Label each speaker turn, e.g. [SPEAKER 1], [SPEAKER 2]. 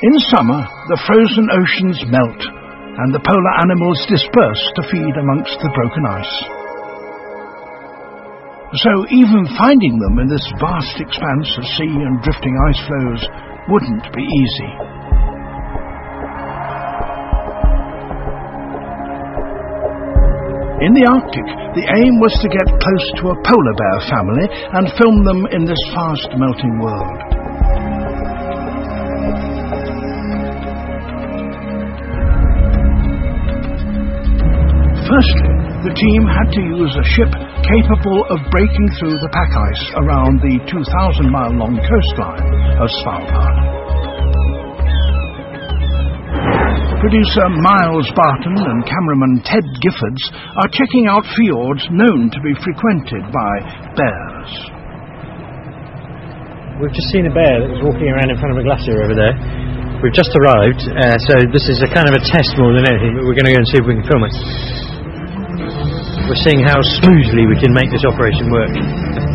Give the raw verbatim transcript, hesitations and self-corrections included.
[SPEAKER 1] In summer, the frozen oceans melt, and the polar animals disperse to feed amongst the broken ice. So even finding them in this vast expanse of sea and drifting ice floes wouldn't be easy. In the Arctic, the aim was to get close to a polar bear family and film them in this fast melting world. Firstly, the team had to use a ship capable of breaking through the pack ice around the two thousand mile long coastline of Svalbard. Producer Miles Barton and cameraman Ted Giffords are checking out fjords known to be frequented by bears.
[SPEAKER 2] We've just seen a bear that was walking around in front of a glacier over there. We've just arrived, uh, so this is a kind of a test more than anything, but we're going to go and see if we can film it. We're seeing how smoothly we can make this operation work.